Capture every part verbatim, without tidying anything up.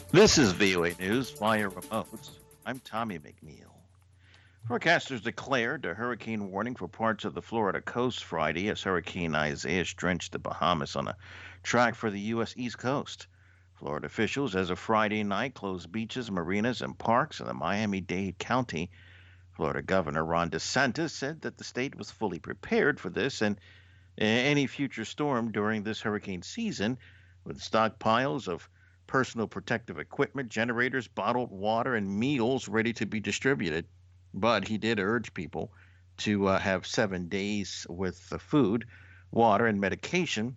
This is V O A News via remote. I'm Tommy McNeil. Forecasters declared a hurricane warning for parts of the Florida coast Friday as Hurricane Isaias drenched the Bahamas on a track for the U S. East Coast. Florida officials, as of Friday night, closed beaches, marinas, and parks in the Miami-Dade County. Florida Governor Ron DeSantis said that the state was fully prepared for this and any future storm during this hurricane season, with stockpiles of personal protective equipment, generators, bottled water, and meals ready to be distributed. But he did urge people to uh, have seven days with uh, food, water, and medication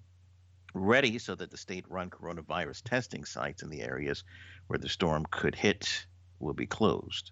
ready so that the state run coronavirus testing sites in the areas where the storm could hit will be closed.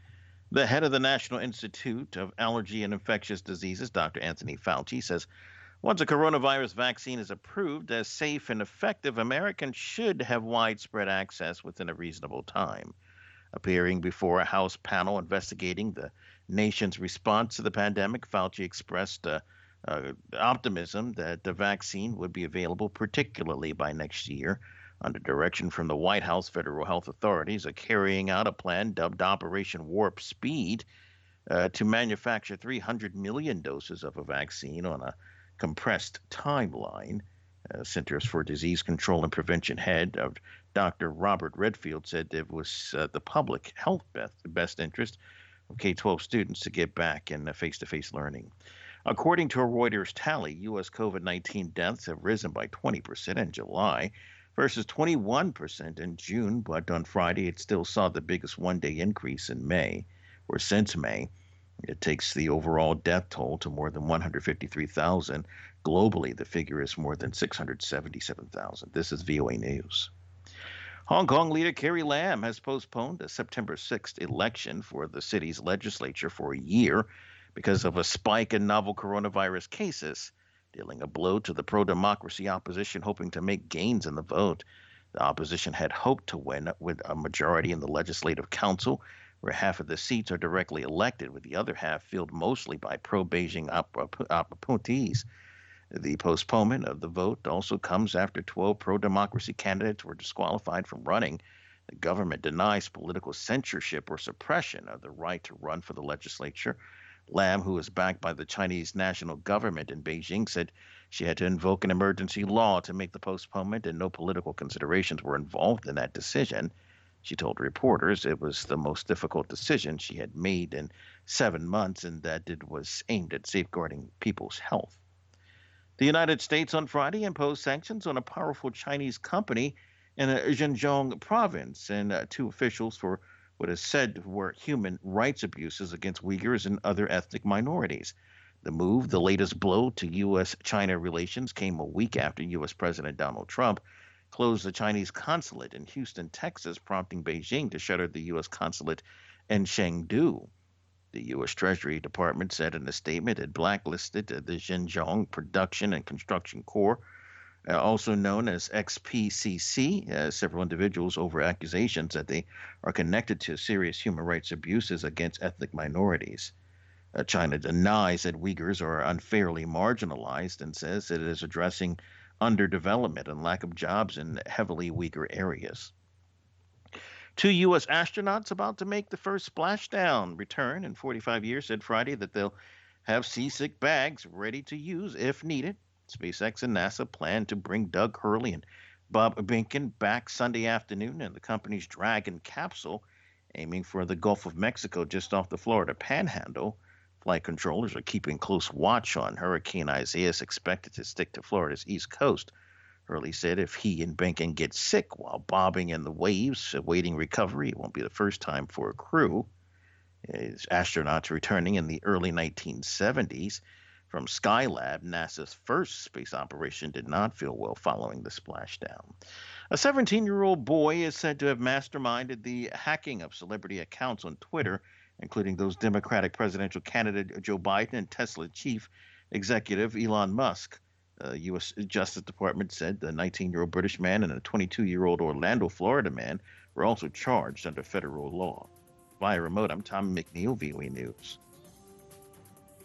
The head of the National Institute of Allergy and Infectious Diseases, Doctor Anthony Fauci, says once a coronavirus vaccine is approved as safe and effective, Americans should have widespread access within a reasonable time. Appearing before a House panel investigating the nation's response to the pandemic, Fauci expressed uh, uh, optimism that the vaccine would be available, particularly by next year. Under direction from the White House, federal health authorities are carrying out a plan dubbed Operation Warp Speed uh, to manufacture three hundred million doses of a vaccine on a compressed timeline. Uh, Centers for Disease Control and Prevention head of Doctor Robert Redfield said it was uh, the public health best, best interest of K twelve students to get back in face to face learning. According to a Reuters tally, U S COVID nineteen deaths have risen by twenty percent in July versus twenty-one percent in June, but on Friday it still saw the biggest one day increase in May, or since May. It takes the overall death toll to more than one hundred fifty-three thousand. Globally, the figure is more than six hundred seventy-seven thousand. This is V O A News. Hong Kong leader Carrie Lam has postponed the September sixth election for the city's legislature for a year because of a spike in novel coronavirus cases, dealing a blow to the pro-democracy opposition hoping to make gains in the vote. The opposition had hoped to win with a majority in the Legislative Council, where half of the seats are directly elected, with the other half filled mostly by pro-Beijing appointees. The postponement of the vote also comes after twelve pro-democracy candidates were disqualified from running. The government denies political censorship or suppression of the right to run for the legislature. Lam, who is backed by the Chinese national government in Beijing, said she had to invoke an emergency law to make the postponement, and no political considerations were involved in that decision. She told reporters it was the most difficult decision she had made in seven months and that it was aimed at safeguarding people's health. The United States on Friday imposed sanctions on a powerful Chinese company in the Xinjiang province and uh, two officials for what is said were human rights abuses against Uyghurs and other ethnic minorities. The move, the latest blow to U S China relations, came a week after U S President Donald Trump closed the Chinese consulate in Houston, Texas, prompting Beijing to shutter the U S consulate in Chengdu. The U S Treasury Department said in a statement it blacklisted the Xinjiang Production and Construction Corps, uh, also known as X P C C, uh, several individuals over accusations that they are connected to serious human rights abuses against ethnic minorities. Uh, China denies that Uyghurs are unfairly marginalized and says it is addressing underdevelopment and lack of jobs in heavily Uyghur areas. Two U S astronauts about to make the first splashdown return in forty-five years said Friday that they'll have seasick bags ready to use if needed. SpaceX and NASA plan to bring Doug Hurley and Bob Behnken back Sunday afternoon in the company's Dragon capsule, aiming for the Gulf of Mexico just off the Florida Panhandle. Flight controllers are keeping close watch on Hurricane Isaias, expected to stick to Florida's east coast. Hurley said if he and Behnken get sick while bobbing in the waves, awaiting recovery, it won't be the first time for a crew. His astronauts returning in the early nineteen seventies from Skylab, NASA's first space operation, did not feel well following the splashdown. A seventeen-year-old boy is said to have masterminded the hacking of celebrity accounts on Twitter, including those Democratic presidential candidate Joe Biden and Tesla chief executive Elon Musk. The U S Justice Department said the nineteen-year-old British man and a twenty-two-year-old Orlando, Florida man were also charged under federal law. Via remote, I'm Tom McNeil, V O A News.